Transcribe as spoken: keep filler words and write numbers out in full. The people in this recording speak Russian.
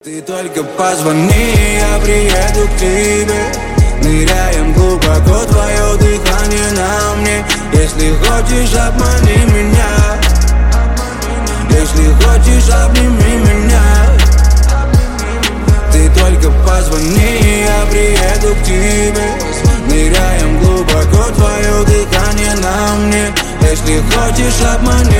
Ты только позвони, я приеду к тебе. Ныряем глубоко, твое дыхание на мне. Если хочешь, обмани меня. Если хочешь, обними меня. Ты только позвони, я приеду к тебе. Ныряем глубоко, твое дыхание на мне. Если хочешь, обмани